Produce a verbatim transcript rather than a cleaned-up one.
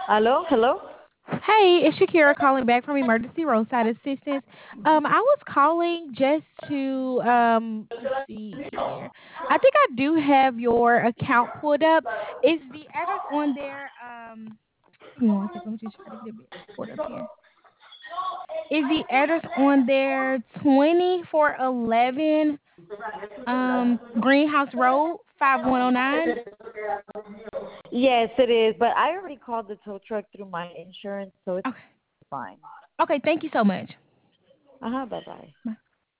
Hello, hello. Hey, it's Shakira calling back from Emergency Roadside Assistance. Um, I was calling just to um, let's see here. I think I do have your account pulled up. Is the address on there? Um, give me one second. Let me just try to get it pulled up here. Is the address on there twenty four eleven um Greenhouse Road five one zero nine? Yes, it is. But I already called the tow truck through my insurance, so it's Okay. fine. Okay. Thank you so much. Uh huh. Bye bye. Bye.